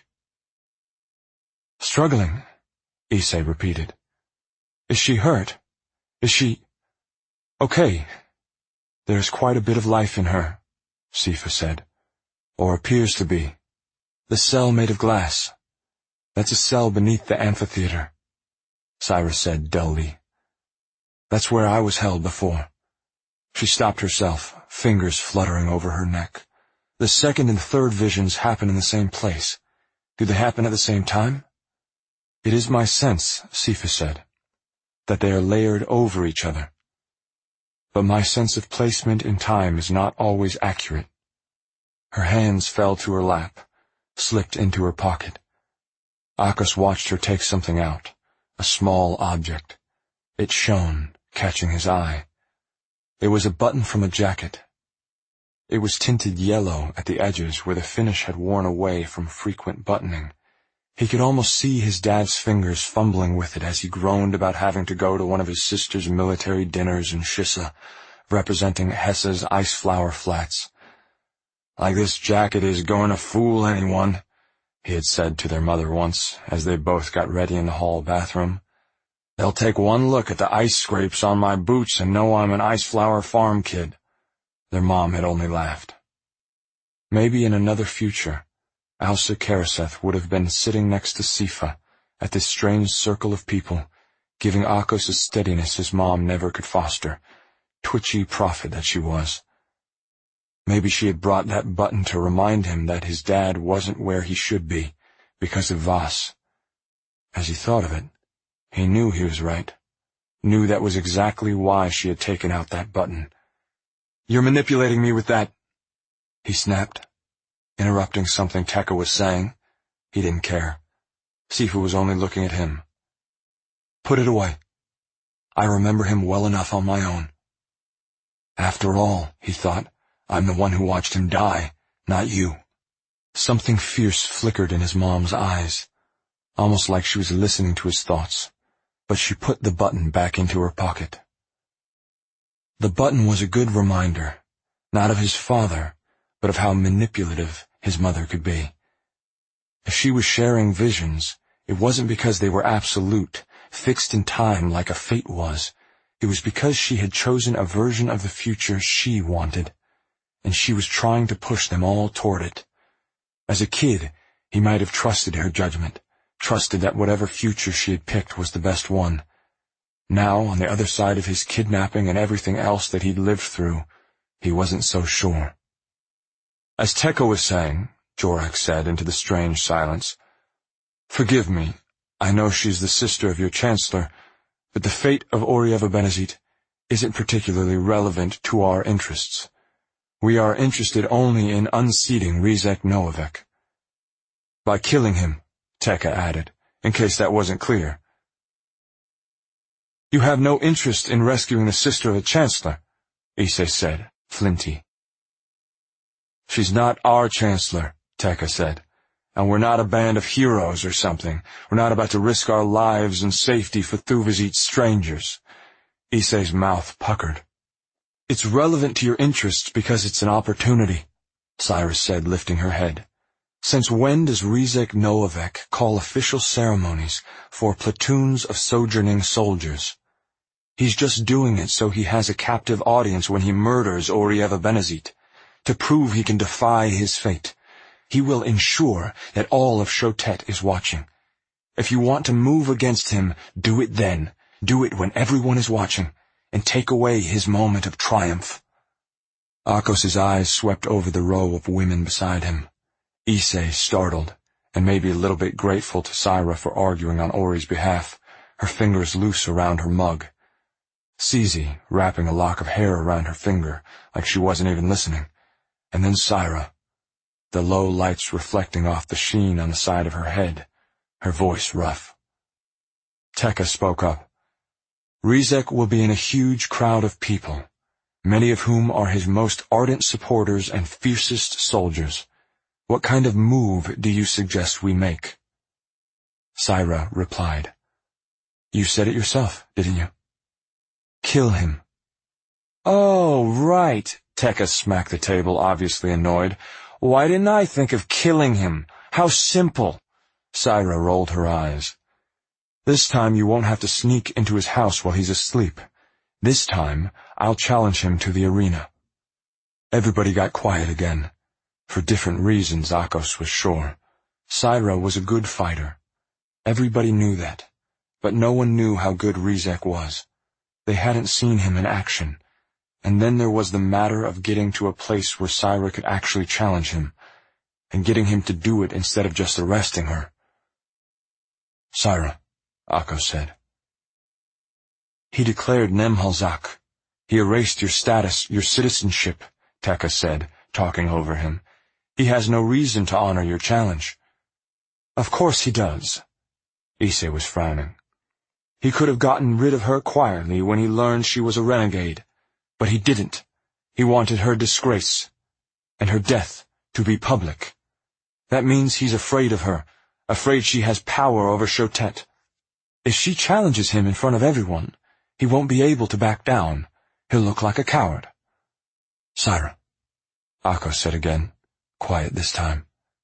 Struggling, Issei repeated. Is she hurt? Is she... Okay. There's quite a bit of life in her, Sifa said. Or appears to be. The cell made of glass. That's a cell beneath the amphitheater, Cyrus said dully. That's where I was held before. She stopped herself, fingers fluttering over her neck. The second and third visions happen in the same place. Do they happen at the same time? It is my sense, Sifa said, that they are layered over each other. But my sense of placement in time is not always accurate. Her hands fell to her lap, slipped into her pocket. Akos watched her take something out, a small object. It shone, catching his eye. It was a button from a jacket. It was tinted yellow at the edges where the finish had worn away from frequent buttoning. He could almost see his dad's fingers fumbling with it as he groaned about having to go to one of his sister's military dinners in Shissa, representing Hessa's ice flower flats. Like this jacket is going to fool anyone, he had said to their mother once, as they both got ready in the hall bathroom. They'll take one look at the ice scrapes on my boots and know I'm an ice flower farm kid. Their mom had only laughed. Maybe in another future, Alsa Karaseth would have been sitting next to Sifa at this strange circle of people, giving Akos a steadiness his mom never could foster, twitchy prophet that she was. Maybe she had brought that button to remind him that his dad wasn't where he should be, because of Vas. As he thought of it, he knew he was right. Knew that was exactly why she had taken out that button. "You're manipulating me with that," he snapped, interrupting something Tekka was saying. He didn't care. Sifu was only looking at him. "Put it away. I remember him well enough on my own." After all, he thought, I'm the one who watched him die, not you. Something fierce flickered in his mom's eyes, almost like she was listening to his thoughts, but she put the button back into her pocket. The button was a good reminder, not of his father, but of how manipulative his mother could be. If she was sharing visions, it wasn't because they were absolute, fixed in time like a fate was. It was because she had chosen a version of the future she wanted, and she was trying to push them all toward it. As a kid, he might have trusted her judgment, trusted that whatever future she had picked was the best one. Now, on the other side of his kidnapping and everything else that he'd lived through, he wasn't so sure. As Tekka was saying, Jorak said into the strange silence, "Forgive me, I know she's the sister of your chancellor, but the fate of Oryeva Benazit isn't particularly relevant to our interests. We are interested only in unseating Rizek Novik." "By killing him," Tekka added, in case that wasn't clear. "You have no interest in rescuing the sister of a chancellor," Issei said, flinty. "She's not our chancellor," Tekka said, "and we're not a band of heroes or something. We're not about to risk our lives and safety for Thuvazit's strangers." Issei's mouth puckered. "It's relevant to your interests because it's an opportunity," Cyrus said, lifting her head. "Since when does Rizek Novik call official ceremonies for platoons of sojourning soldiers? He's just doing it so he has a captive audience when he murders Oryeva Benazit, to prove he can defy his fate. He will ensure that all of Shotet is watching. If you want to move against him, do it then. Do it when everyone is watching, and take away his moment of triumph." Akos's eyes swept over the row of women beside him. Issei, startled, and maybe a little bit grateful to Syra for arguing on Ori's behalf, her fingers loose around her mug. Sizi, wrapping a lock of hair around her finger, like she wasn't even listening. And then Syra, the low lights reflecting off the sheen on the side of her head, her voice rough. Tekka spoke up. "Rizek will be in a huge crowd of people, many of whom are his most ardent supporters and fiercest soldiers. What kind of move do you suggest we make?" Syra replied, "You said it yourself, didn't you? Kill him." "Oh, right," Tekka smacked the table, obviously annoyed. "Why didn't I think of killing him? How simple." Syra rolled her eyes. "This time you won't have to sneak into his house while he's asleep. This time I'll challenge him to the arena." Everybody got quiet again. For different reasons, Akos was sure. Syra was a good fighter. Everybody knew that, but no one knew how good Rizek was. They hadn't seen him in action. And then there was the matter of getting to a place where Syra could actually challenge him, and getting him to do it instead of just arresting her. "Syra," Akos said. "He declared Nemhalzak. He erased your status, your citizenship," Tekka said, talking over him. "He has no reason to honor your challenge." "Of course he does." Issei was frowning. "He could have gotten rid of her quietly when he learned she was a renegade. But he didn't. He wanted her disgrace, and her death, to be public. That means he's afraid of her, afraid she has power over Shotet. If she challenges him in front of everyone, he won't be able to back down. He'll look like a coward." "Syra," Akos said again, quiet this time.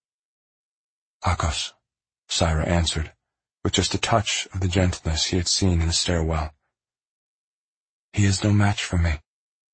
"Akos," Syra answered, with just a touch of the gentleness he had seen in the stairwell. "He is no match for me."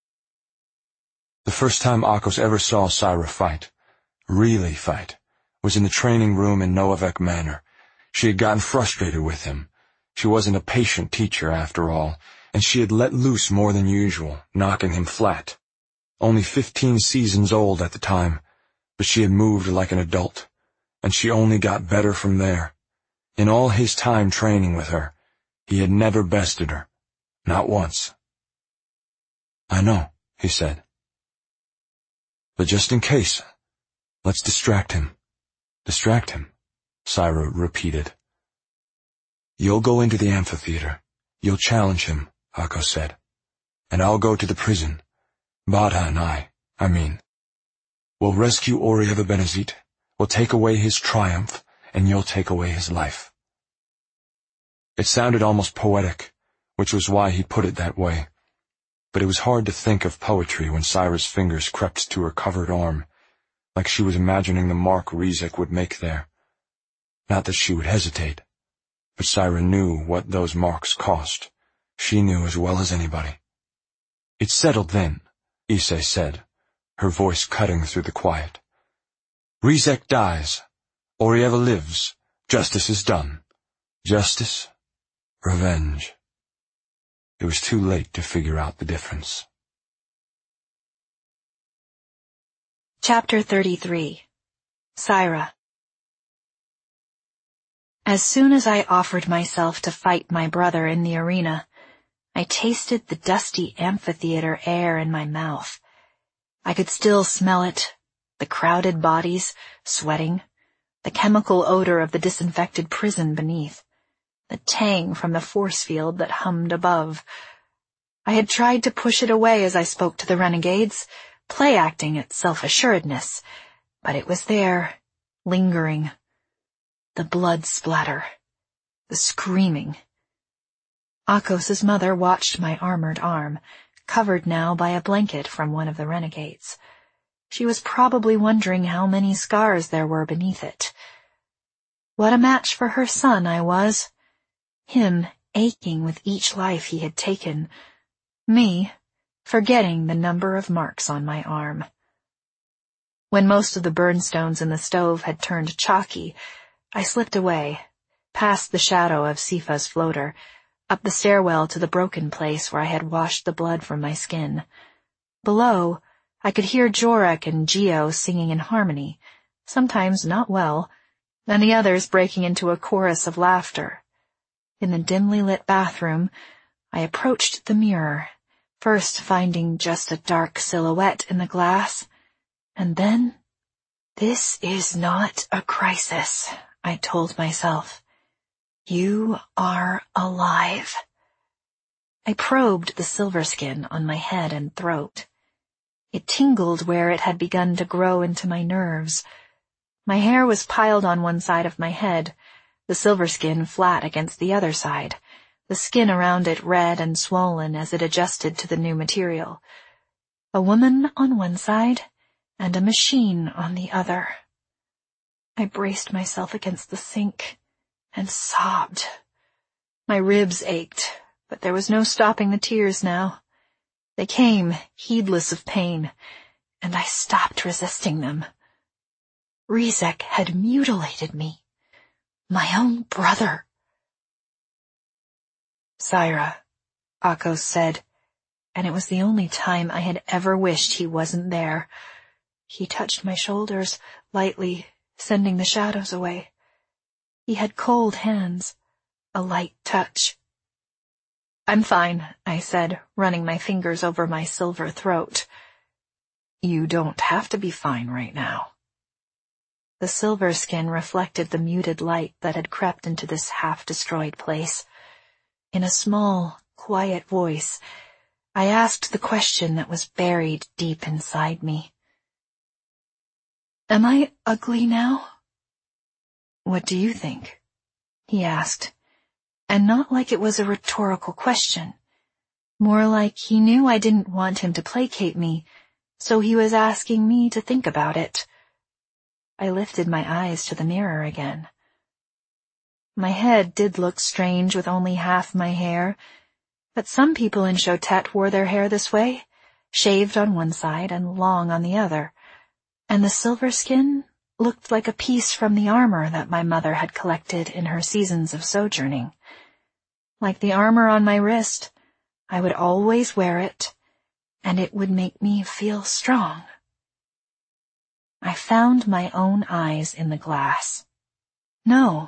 The first time Akos ever saw Syra fight, really fight, was in the training room in Novik Manor. She had gotten frustrated with him. She wasn't a patient teacher, after all, and she had let loose more than usual, knocking him flat. Only fifteen seasons old at the time, but she had moved like an adult, and she only got better from there. In all his time training with her, he had never bested her. Not once. "I know," he said. "But just in case, let's distract him." "Distract him," Syra repeated. "You'll go into the amphitheater. You'll challenge him," Akko said. "And I'll go to the prison. Badha and I, I mean. We'll rescue Ori of Abenazit. We'll take away his triumph, and you'll take away his life." It sounded almost poetic, which was why he put it that way. But it was hard to think of poetry when Syra's fingers crept to her covered arm, like she was imagining the mark Rizek would make there. Not that she would hesitate, but Syra knew what those marks cost. She knew as well as anybody. "It's settled then," Issei said, her voice cutting through the quiet. "Rizek dies. Orieva lives. Justice is done. Justice, revenge." It was too late to figure out the difference. Chapter thirty-three. Syra. As soon as I offered myself to fight my brother in the arena, I tasted the dusty amphitheater air in my mouth. I could still smell it, the crowded bodies, sweating, the chemical odor of the disinfected prison beneath, the tang from the force field that hummed above. I had tried to push it away as I spoke to the renegades, play-acting its self-assuredness, but it was there, lingering. The blood splatter, the screaming. Akos's mother watched my armored arm, covered now by a blanket from one of the renegades. She was probably wondering how many scars there were beneath it. What a match for her son I was. Him aching with each life he had taken. Me forgetting the number of marks on my arm. When most of the burnstones in the stove had turned chalky, I slipped away, past the shadow of Sifa's floater, up the stairwell to the broken place where I had washed the blood from my skin. Below, I could hear Jorek and Geo singing in harmony, sometimes not well, and the others breaking into a chorus of laughter. In the dimly lit bathroom, I approached the mirror, first finding just a dark silhouette in the glass, and then, "This is not a crisis," I told myself. "You are alive." I probed the silver skin on my head and throat. It tingled where it had begun to grow into my nerves. My hair was piled on one side of my head, the silver skin flat against the other side, the skin around it red and swollen as it adjusted to the new material. A woman on one side and a machine on the other. I braced myself against the sink and sobbed. My ribs ached, but there was no stopping the tears now. They came, heedless of pain, and I stopped resisting them. Rizek had mutilated me. My own brother. "Syra," Akos said, and it was the only time I had ever wished he wasn't there. He touched my shoulders, lightly, sending the shadows away. He had cold hands, a light touch. "I'm fine," I said, running my fingers over my silver throat. "You don't have to be fine right now." The silver skin reflected the muted light that had crept into this half-destroyed place. In a small, quiet voice, I asked the question that was buried deep inside me. "Am I ugly now?" "What do you think?" he asked, and not like it was a rhetorical question. More like he knew I didn't want him to placate me, so he was asking me to think about it. I lifted my eyes to the mirror again. My head did look strange with only half my hair, but some people in Shotet wore their hair this way, shaved on one side and long on the other, and the silver skin looked like a piece from the armor that my mother had collected in her seasons of sojourning. Like the armor on my wrist, I would always wear it, and it would make me feel strong. I found my own eyes in the glass. No,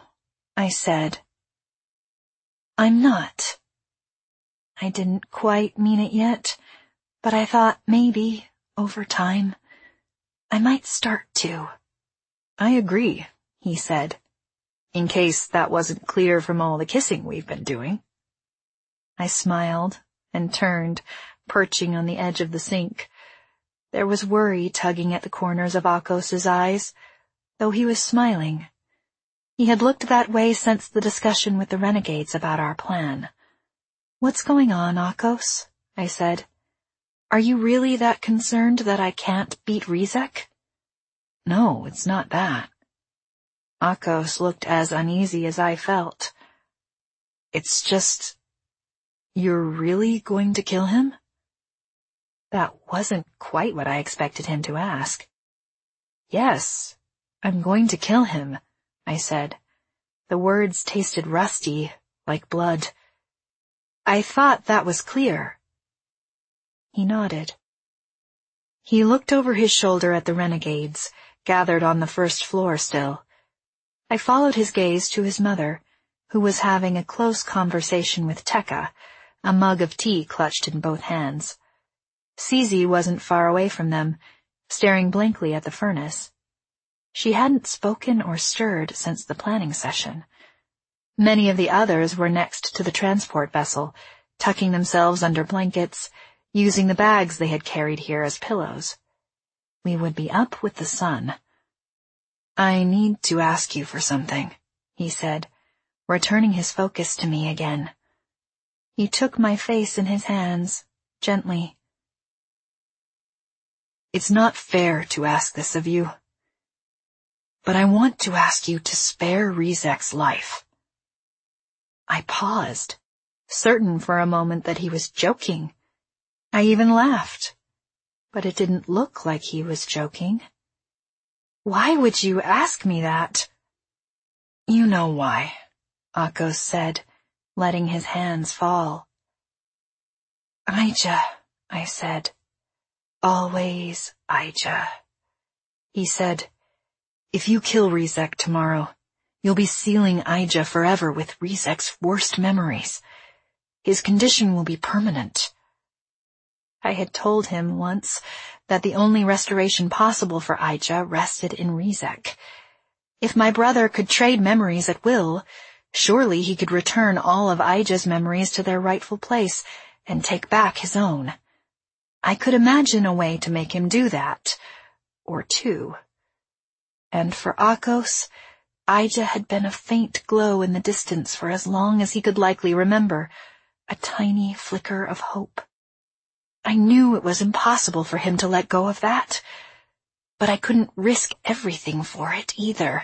I said. I'm not. I didn't quite mean it yet, but I thought maybe, over time, I might start to. I agree, he said, in case that wasn't clear from all the kissing we've been doing. I smiled and turned, perching on the edge of the sink. There was worry tugging at the corners of Akos's eyes, though he was smiling. He had looked that way since the discussion with the renegades about our plan. What's going on, Akos? I said. Are you really that concerned that I can't beat Rizek? No, it's not that. Akos looked as uneasy as I felt. It's just... You're really going to kill him? That wasn't quite what I expected him to ask. Yes, I'm going to kill him, I said. The words tasted rusty, like blood. I thought that was clear. He nodded. He looked over his shoulder at the renegades, gathered on the first floor still. I followed his gaze to his mother, who was having a close conversation with Tekka, a mug of tea clutched in both hands. Sizi wasn't far away from them, staring blankly at the furnace. She hadn't spoken or stirred since the planning session. Many of the others were next to the transport vessel, tucking themselves under blankets, using the bags they had carried here as pillows. We would be up with the sun. I need to ask you for something, he said, returning his focus to me again. He took my face in his hands, gently. It's not fair to ask this of you, but I want to ask you to spare Rizek's life. I paused, certain for a moment that he was joking. I even laughed, but it didn't look like he was joking. Why would you ask me that? You know why, Akos said, letting his hands fall. Aija, I said. Always Aija. He said, if you kill Rizek tomorrow, you'll be sealing Aija forever with Rizek's worst memories. His condition will be permanent. I had told him once that the only restoration possible for Aija rested in Rizek. If my brother could trade memories at will, surely he could return all of Aija's memories to their rightful place and take back his own. I could imagine a way to make him do that, or two. And for Akos, Aija had been a faint glow in the distance for as long as he could likely remember, a tiny flicker of hope. I knew it was impossible for him to let go of that, but I couldn't risk everything for it either.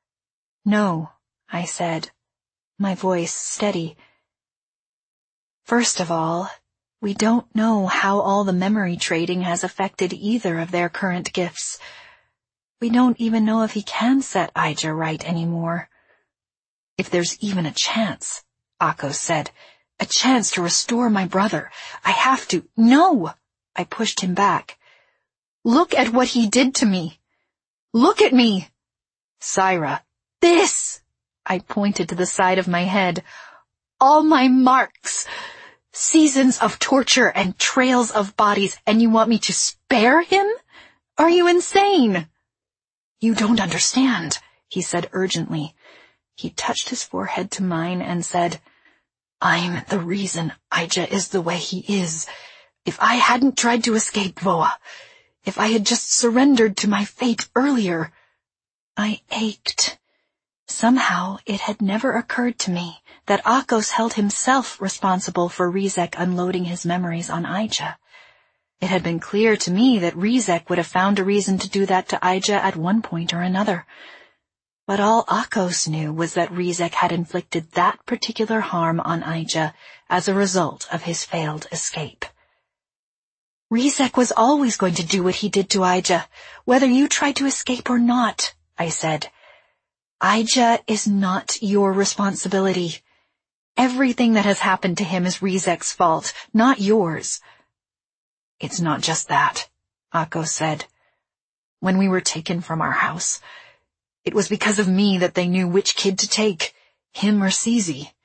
No, I said, my voice steady. First of all, we don't know how all the memory trading has affected either of their current gifts. We don't even know if he can set Aija right anymore. If there's even a chance, Akos said, a chance to restore my brother, I have to— No! I pushed him back. Look at what he did to me. Look at me! Syra, this! I pointed to the side of my head. All my marks. Seasons of torture and trails of bodies, and you want me to spare him? Are you insane? You don't understand, he said urgently. He touched his forehead to mine and said, I'm the reason Aija is the way he is. If I hadn't tried to escape Voa, if I had just surrendered to my fate earlier, I ached. Somehow it had never occurred to me that Akos held himself responsible for Rizek unloading his memories on Aija. It had been clear to me that Rizek would have found a reason to do that to Aija at one point or another. But all Akos knew was that Rizek had inflicted that particular harm on Aija as a result of his failed escape. Rizek was always going to do what he did to Aija, whether you tried to escape or not, I said. Aija is not your responsibility. Everything that has happened to him is Rizek's fault, not yours. It's not just that, Akos said. When we were taken from our house, it was because of me that they knew which kid to take. Him or Cece?